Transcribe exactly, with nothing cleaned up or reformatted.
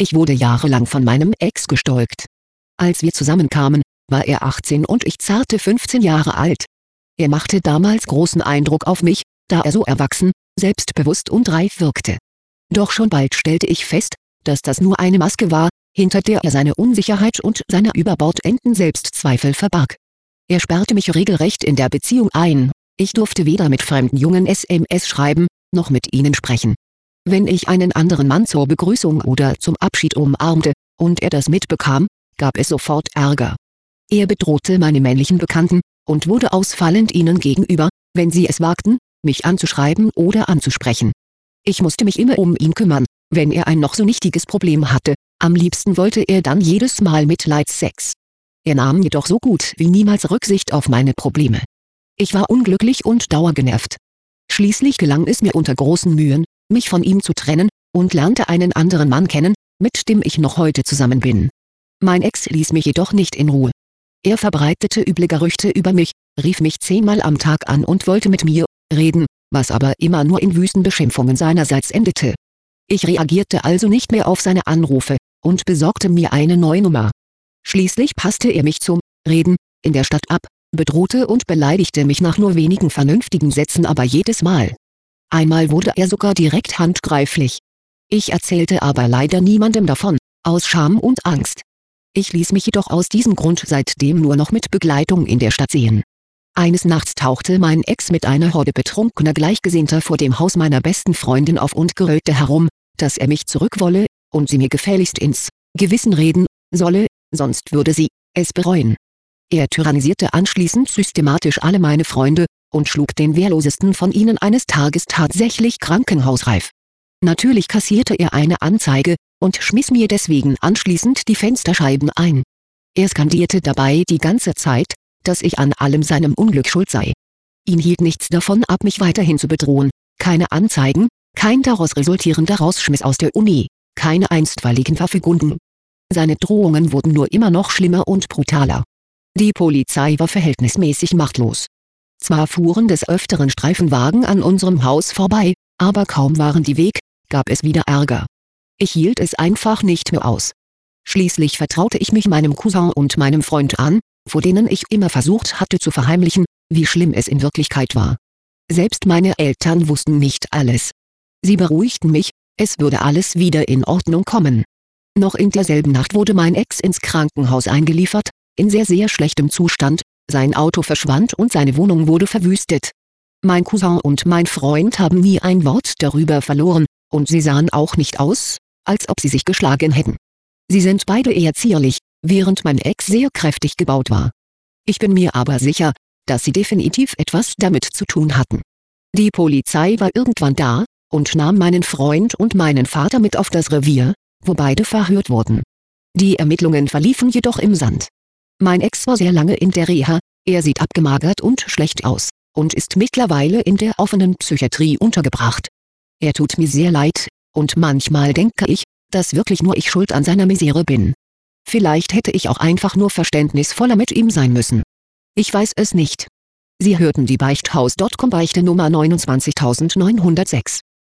Ich wurde jahrelang von meinem Ex gestalkt. Als wir zusammenkamen, war er achtzehn und ich zarte fünfzehn Jahre alt. Er machte damals großen Eindruck auf mich, da er so erwachsen, selbstbewusst und reif wirkte. Doch schon bald stellte ich fest, dass das nur eine Maske war, hinter der er seine Unsicherheit und seine überbordenden Selbstzweifel verbarg. Er sperrte mich regelrecht in der Beziehung ein, ich durfte weder mit fremden Jungen S M S schreiben, noch mit ihnen sprechen. Wenn ich einen anderen Mann zur Begrüßung oder zum Abschied umarmte, und er das mitbekam, gab es sofort Ärger. Er bedrohte meine männlichen Bekannten, und wurde ausfallend ihnen gegenüber, wenn sie es wagten, mich anzuschreiben oder anzusprechen. Ich musste mich immer um ihn kümmern, wenn er ein noch so nichtiges Problem hatte, am liebsten wollte er dann jedes Mal Mitleidssex. Er nahm jedoch so gut wie niemals Rücksicht auf meine Probleme. Ich war unglücklich und dauergenervt. Schließlich gelang es mir unter großen Mühen, mich von ihm zu trennen, und lernte einen anderen Mann kennen, mit dem ich noch heute zusammen bin. Mein Ex ließ mich jedoch nicht in Ruhe. Er verbreitete üble Gerüchte über mich, rief mich zehnmal am Tag an und wollte mit mir reden, was aber immer nur in wüsten Beschimpfungen seinerseits endete. Ich reagierte also nicht mehr auf seine Anrufe, und besorgte mir eine neue Nummer. Schließlich passte er mich zum Reden in der Stadt ab, bedrohte und beleidigte mich nach nur wenigen vernünftigen Sätzen aber jedes Mal. Einmal wurde er sogar direkt handgreiflich. Ich erzählte aber leider niemandem davon, aus Scham und Angst. Ich ließ mich jedoch aus diesem Grund seitdem nur noch mit Begleitung in der Stadt sehen. Eines Nachts tauchte mein Ex mit einer Horde betrunkener Gleichgesinnter vor dem Haus meiner besten Freundin auf und grölte herum, dass er mich zurück wolle, und sie mir gefälligst ins Gewissen reden solle, sonst würde sie es bereuen. Er tyrannisierte anschließend systematisch alle meine Freunde, und schlug den wehrlosesten von ihnen eines Tages tatsächlich krankenhausreif. Natürlich kassierte er eine Anzeige, und schmiss mir deswegen anschließend die Fensterscheiben ein. Er skandierte dabei die ganze Zeit, dass ich an allem seinem Unglück schuld sei. Ihn hielt nichts davon ab, mich weiterhin zu bedrohen, keine Anzeigen, kein daraus resultierender Rausschmiss aus der Uni, keine einstweiligen Verfügungen. Seine Drohungen wurden nur immer noch schlimmer und brutaler. Die Polizei war verhältnismäßig machtlos. Zwar fuhren des Öfteren Streifenwagen an unserem Haus vorbei, aber kaum waren die weg, gab es wieder Ärger. Ich hielt es einfach nicht mehr aus. Schließlich vertraute ich mich meinem Cousin und meinem Freund an, vor denen ich immer versucht hatte zu verheimlichen, wie schlimm es in Wirklichkeit war. Selbst meine Eltern wussten nicht alles. Sie beruhigten mich, es würde alles wieder in Ordnung kommen. Noch in derselben Nacht wurde mein Ex ins Krankenhaus eingeliefert, in sehr sehr schlechtem Zustand, sein Auto verschwand und seine Wohnung wurde verwüstet. Mein Cousin und mein Freund haben nie ein Wort darüber verloren, und sie sahen auch nicht aus, als ob sie sich geschlagen hätten. Sie sind beide eher zierlich, während mein Ex sehr kräftig gebaut war. Ich bin mir aber sicher, dass sie definitiv etwas damit zu tun hatten. Die Polizei war irgendwann da, und nahm meinen Freund und meinen Vater mit auf das Revier, wo beide verhört wurden. Die Ermittlungen verliefen jedoch im Sand. Mein Ex war sehr lange in der Reha, er sieht abgemagert und schlecht aus, und ist mittlerweile in der offenen Psychiatrie untergebracht. Er tut mir sehr leid, und manchmal denke ich, dass wirklich nur ich schuld an seiner Misere bin. Vielleicht hätte ich auch einfach nur verständnisvoller mit ihm sein müssen. Ich weiß es nicht. Sie hörten die Beichthaus Punkt com Beichte Nummer neunundzwanzigtausendneunhundertsechs.